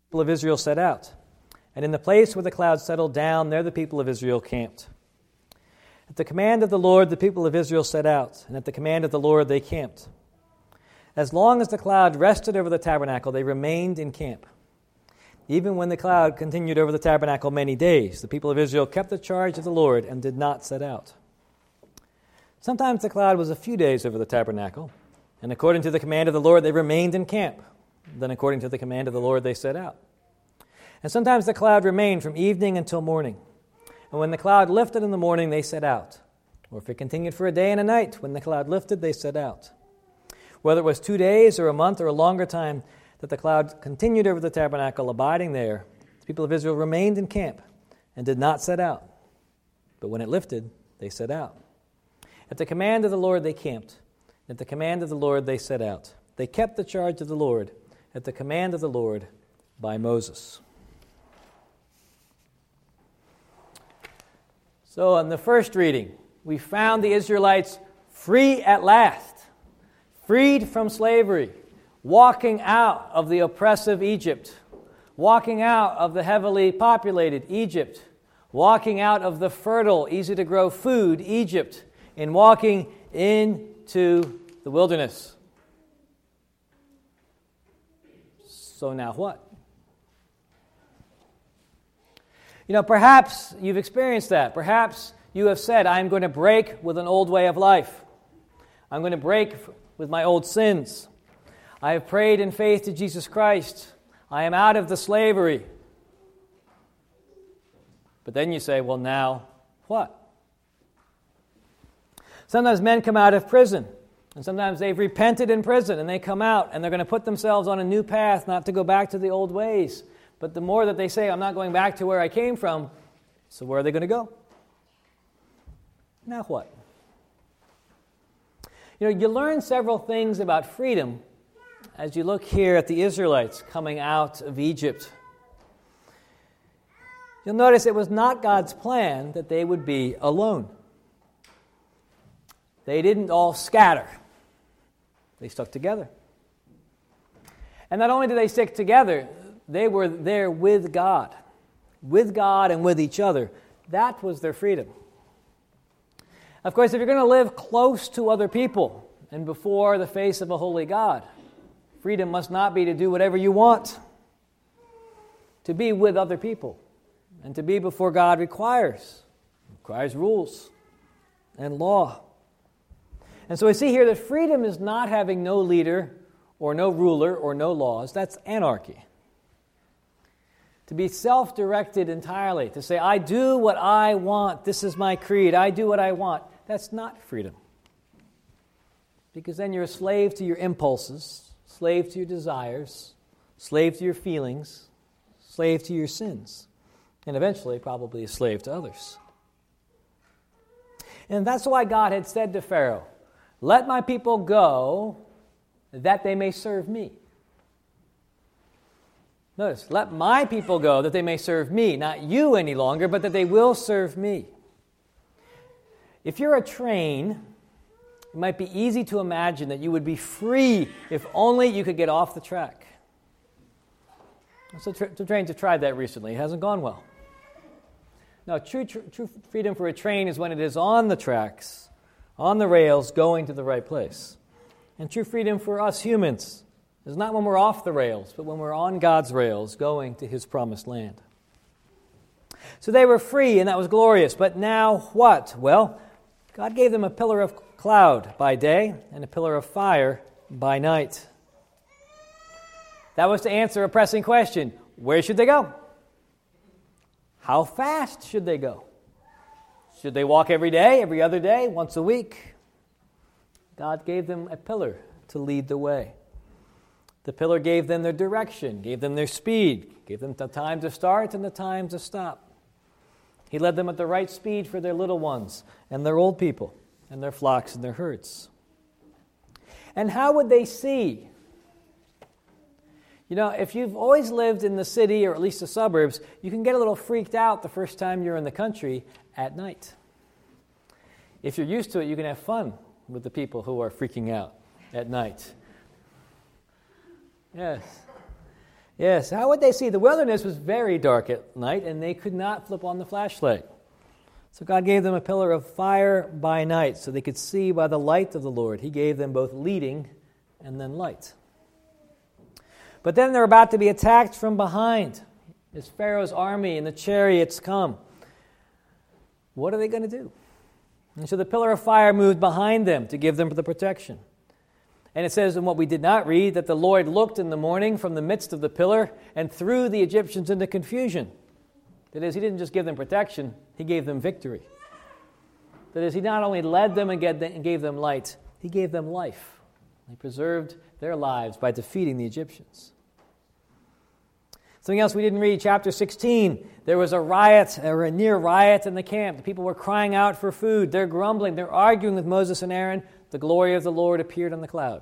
people of Israel set out. And in the place where the cloud settled down, there the people of Israel camped. At the command of the Lord, the people of Israel set out, and at the command of the Lord they camped. As long as the cloud rested over the tabernacle, they remained in camp. Even when the cloud continued over the tabernacle many days, the people of Israel kept the charge of the Lord and did not set out. Sometimes the cloud was a few days over the tabernacle, and according to the command of the Lord, they remained in camp. Then according to the command of the Lord, they set out. And sometimes the cloud remained from evening until morning. And when the cloud lifted in the morning, they set out. Or if it continued for a day and a night, when the cloud lifted, they set out. Whether it was 2 days or a month or a longer time that the cloud continued over the tabernacle, abiding there, the people of Israel remained in camp and did not set out. But when it lifted, they set out. At the command of the Lord, they camped. At the command of the Lord, they set out. They kept the charge of the Lord at the command of the Lord by Moses. So in the first reading, we found the Israelites free at last, freed from slavery, walking out of the oppressive Egypt, walking out of the heavily populated Egypt, walking out of the fertile, easy-to-grow food Egypt, and walking into the wilderness. So now what? Perhaps you've experienced that. Perhaps you have said, I'm going to break with an old way of life. I'm going to break with my old sins. I have prayed in faith to Jesus Christ. I am out of the slavery. But then you say, well, now what? Sometimes men come out of prison, and sometimes they've repented in prison, and they come out, and they're going to put themselves on a new path, not to go back to the old ways. But the more that they say, I'm not going back to where I came from, so where are they going to go? Now what? You learn several things about freedom as you look here at the Israelites coming out of Egypt. You'll notice it was not God's plan that they would be alone. They didn't all scatter. They stuck together. And not only did they stick together, they were there with God and with each other. That was their freedom. Of course, if you're going to live close to other people and before the face of a holy God, freedom must not be to do whatever you want. To be with other people and to be before God requires rules and law. And so we see here that freedom is not having no leader or no ruler or no laws. That's anarchy. To be self-directed entirely, to say, I do what I want, this is my creed, I do what I want, that's not freedom. Because then you're a slave to your impulses, slave to your desires, slave to your feelings, slave to your sins, and eventually probably a slave to others. And that's why God had said to Pharaoh, let my people go that they may serve me. Notice, let my people go that they may serve me, not you any longer, but that they will serve me. If you're a train, it might be easy to imagine that you would be free if only you could get off the track. So trains have tried that recently. It hasn't gone well. No, true freedom for a train is when it is on the tracks, on the rails, going to the right place. And true freedom for us humans is not when we're off the rails, but when we're on God's rails, going to His promised land. So they were free, and that was glorious. But now what? Well, God gave them a pillar of cloud by day and a pillar of fire by night. That was to answer a pressing question. Where should they go? How fast should they go? Should they walk every day, every other day, once a week? God gave them a pillar to lead the way. The pillar gave them their direction, gave them their speed, gave them the time to start and the time to stop. He led them at the right speed for their little ones and their old people and their flocks and their herds. And how would they see? If you've always lived in the city or at least the suburbs, you can get a little freaked out the first time you're in the country at night. If you're used to it, you can have fun with the people who are freaking out at night. Yes. Yes, how would they see? The wilderness was very dark at night, and they could not flip on the flashlight. So God gave them a pillar of fire by night so they could see by the light of the Lord. He gave them both leading and then light. But then they're about to be attacked from behind as Pharaoh's army and the chariots come. What are they going to do? And so the pillar of fire moved behind them to give them the protection. And it says in what we did not read that the Lord looked in the morning from the midst of the pillar and threw the Egyptians into confusion. That is, he didn't just give them protection, he gave them victory. That is, he not only led them and gave them light, he gave them life. He preserved their lives by defeating the Egyptians. Something else we didn't read, chapter 16, there was a riot, or a near riot in the camp. The people were crying out for food. They're grumbling. They're arguing with Moses and Aaron. The glory of the Lord appeared on the cloud.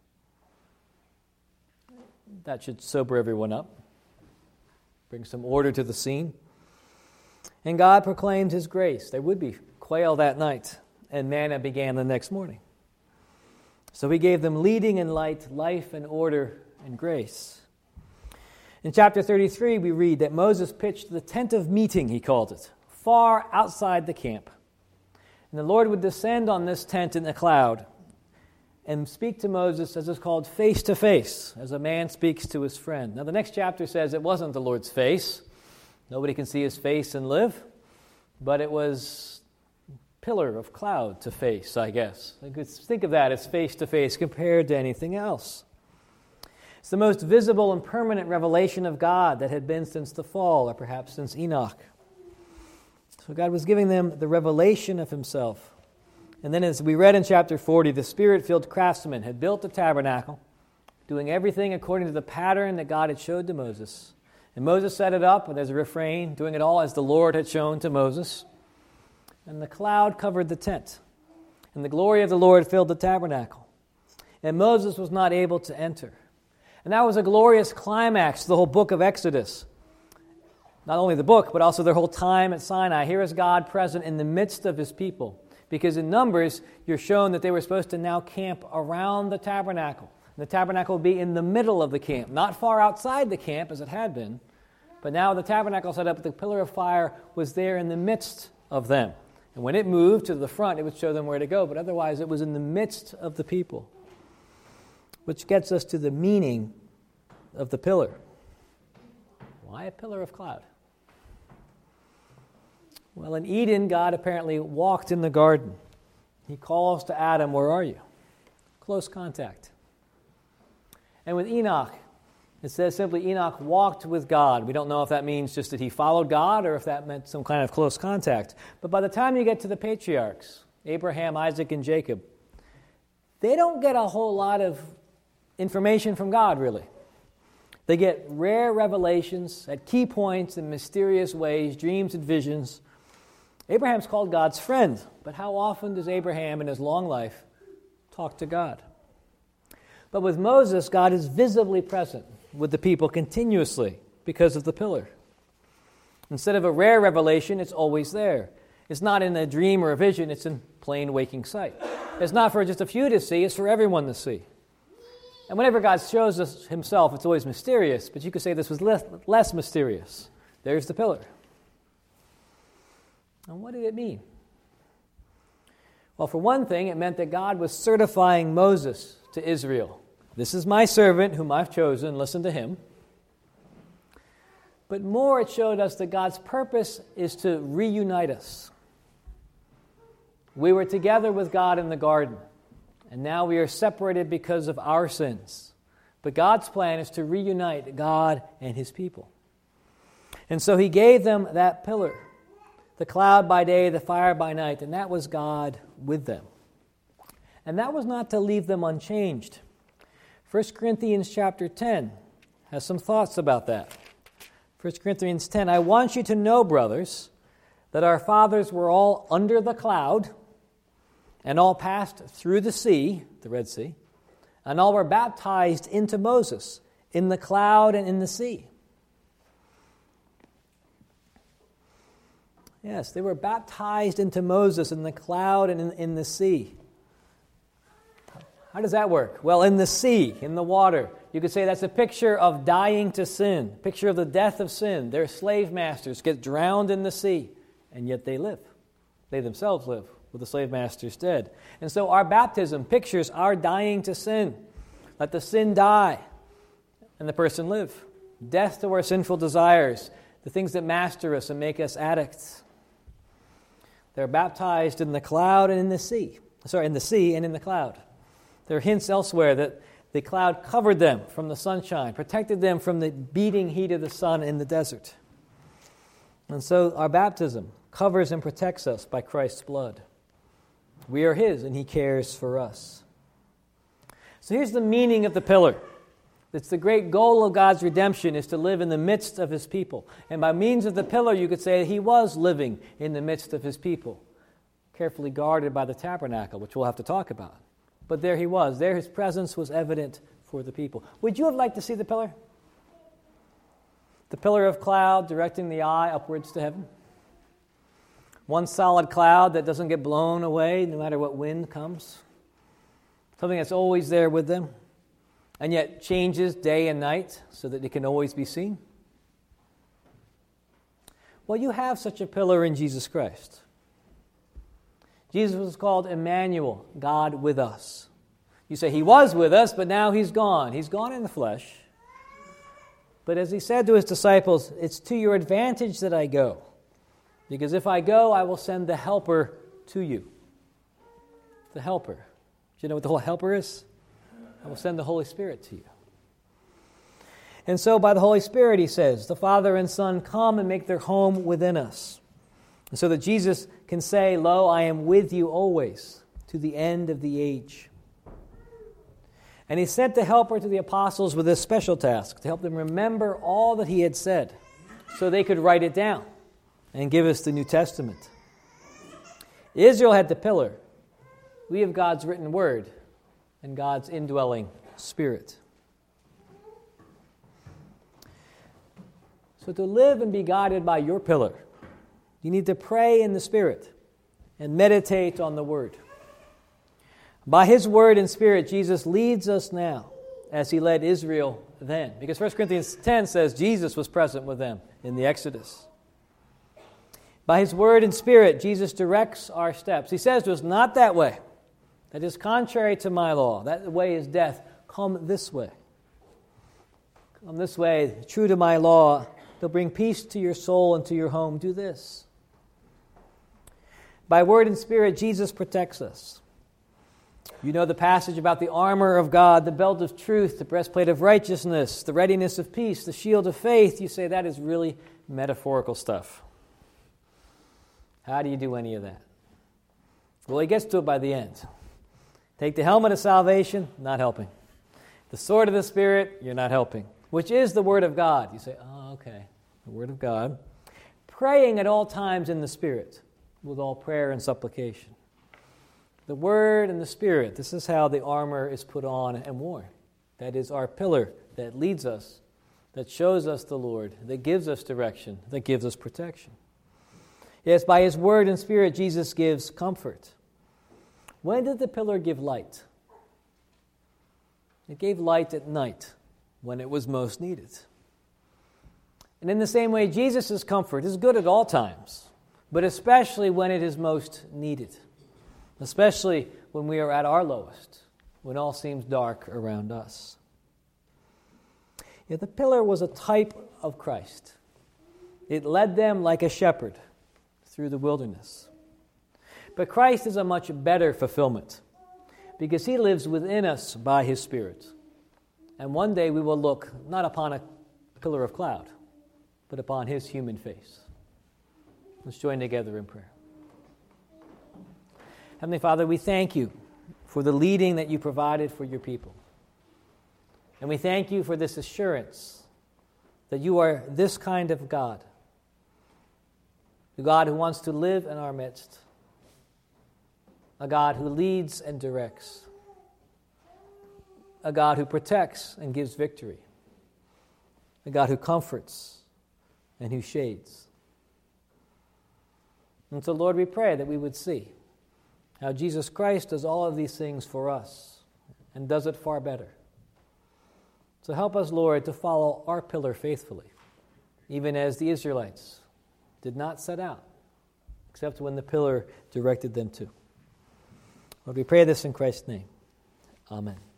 That should sober everyone up, bring some order to the scene. And God proclaimed his grace. There would be quail that night, and manna began the next morning. So he gave them leading and light, life and order and grace. In chapter 33, we read that Moses pitched the tent of meeting, he called it, far outside the camp. And the Lord would descend on this tent in the cloud and speak to Moses, as is called, face to face, as a man speaks to his friend. Now, the next chapter says it wasn't the Lord's face. Nobody can see his face and live. But it was pillar of cloud to face, I guess. Think of that as face to face compared to anything else. It's the most visible and permanent revelation of God that had been since the fall, or perhaps since Enoch. So God was giving them the revelation of himself. And then as we read in chapter 40, the Spirit-filled craftsmen had built the tabernacle, doing everything according to the pattern that God had showed to Moses. And Moses set it up, and there's a refrain, doing it all as the Lord had shown to Moses. And the cloud covered the tent, and the glory of the Lord filled the tabernacle. And Moses was not able to enter. And that was a glorious climax to the whole book of Exodus. Not only the book, but also their whole time at Sinai. Here is God present in the midst of his people. Because in Numbers, you're shown that they were supposed to now camp around the tabernacle. And the tabernacle would be in the middle of the camp, not far outside the camp as it had been. But now the tabernacle set up, the pillar of fire was there in the midst of them. And when it moved to the front, it would show them where to go. But otherwise, it was in the midst of the people. Which gets us to the meaning of the pillar. Why a pillar of cloud? Well, in Eden, God apparently walked in the garden. He calls to Adam, where are you? Close contact. And with Enoch, it says simply Enoch walked with God. We don't know if that means just that he followed God or if that meant some kind of close contact. But by the time you get to the patriarchs, Abraham, Isaac, and Jacob, they don't get a whole lot of information from God, really. They get rare revelations at key points in mysterious ways, dreams and visions. Abraham's called God's friend, but how often does Abraham in his long life talk to God? But with Moses, God is visibly present with the people continuously because of the pillar. Instead of a rare revelation, it's always there. It's not in a dream or a vision, it's in plain waking sight. It's not for just a few to see, it's for everyone to see. And whenever God shows us himself, it's always mysterious, but you could say this was less mysterious. There's the pillar. And what did it mean? Well, for one thing, it meant that God was certifying Moses to Israel. This is my servant whom I've chosen, listen to him. But more, it showed us that God's purpose is to reunite us. We were together with God in the garden, and now we are separated because of our sins. But God's plan is to reunite God and his people. And so he gave them that pillar, the cloud by day, the fire by night, and that was God with them. And that was not to leave them unchanged. 1 Corinthians chapter 10 has some thoughts about that. 1 Corinthians 10, I want you to know, brothers, that our fathers were all under the cloud, and all passed through the sea, the Red Sea, and all were baptized into Moses in the cloud and in the sea. Yes, they were baptized into Moses in the cloud and in the sea. How does that work? Well, in the sea, in the water, you could say that's a picture of dying to sin, picture of the death of sin. Their slave masters get drowned in the sea, and yet they live. They themselves live with the slave masters dead. And so our baptism pictures our dying to sin. Let the sin die, and the person live. Death to our sinful desires, the things that master us and make us addicts. They're baptized in the cloud and in the sea. In the sea and in the cloud. There are hints elsewhere that the cloud covered them from the sunshine, protected them from the beating heat of the sun in the desert. And so our baptism covers and protects us by Christ's blood. We are His, and He cares for us. So here's the meaning of the pillar. It's the great goal of God's redemption is to live in the midst of His people. And by means of the pillar, you could say He was living in the midst of His people, carefully guarded by the tabernacle, which we'll have to talk about. But there He was. There His presence was evident for the people. Would you have liked to see the pillar? The pillar of cloud directing the eye upwards to heaven. One solid cloud that doesn't get blown away no matter what wind comes. Something that's always there with them, and yet changes day and night so that it can always be seen. Well, you have such a pillar in Jesus Christ. Jesus was called Emmanuel, God with us. You say He was with us, but now He's gone. He's gone in the flesh. But as He said to His disciples, it's to your advantage that I go. Because if I go, I will send the Helper to you. The Helper. Do you know what the whole Helper is? I will send the Holy Spirit to you. And so by the Holy Spirit, He says, the Father and Son come and make their home within us. And so that Jesus can say, lo, I am with you always, to the end of the age. And He sent the Helper to the apostles with this special task, to help them remember all that He had said, so they could write it down and give us the New Testament. Israel had the pillar. We have God's written word and God's indwelling Spirit. So to live and be guided by your pillar, you need to pray in the Spirit and meditate on the Word. By His Word and Spirit, Jesus leads us now as He led Israel then. Because 1 Corinthians 10 says Jesus was present with them in the Exodus. By His Word and Spirit, Jesus directs our steps. He says to us, not that way. That is contrary to my law. That way is death. Come this way. Come this way, true to my law. They'll bring peace to your soul and to your home. Do this. By Word and Spirit, Jesus protects us. You know the passage about the armor of God, the belt of truth, the breastplate of righteousness, the readiness of peace, the shield of faith. You say that is really metaphorical stuff. How do you do any of that? Well, He gets to it by the end. Take the helmet of salvation, not helping. The sword of the Spirit, you're not helping. Which is the Word of God. You say, oh, okay, the Word of God. Praying at all times in the Spirit, with all prayer and supplication. The Word and the Spirit, this is how the armor is put on and worn. That is our pillar that leads us, that shows us the Lord, that gives us direction, that gives us protection. Yes, by His Word and Spirit, Jesus gives comfort. When did the pillar give light? It gave light at night, when it was most needed. And in the same way, Jesus' comfort is good at all times, but especially when it is most needed, especially when we are at our lowest, when all seems dark around us. Yet the pillar was a type of Christ. It led them like a shepherd through the wilderness. But Christ is a much better fulfillment because He lives within us by His Spirit. And one day we will look not upon a pillar of cloud, but upon His human face. Let's join together in prayer. Heavenly Father, we thank You for the leading that You provided for Your people. And we thank You for this assurance that You are this kind of God, the God who wants to live in our midst, a God who leads and directs, a God who protects and gives victory, a God who comforts and who shades. And so, Lord, we pray that we would see how Jesus Christ does all of these things for us and does it far better. So help us, Lord, to follow our pillar faithfully, even as the Israelites did not set out, except when the pillar directed them to. Lord, we pray this in Christ's name. Amen.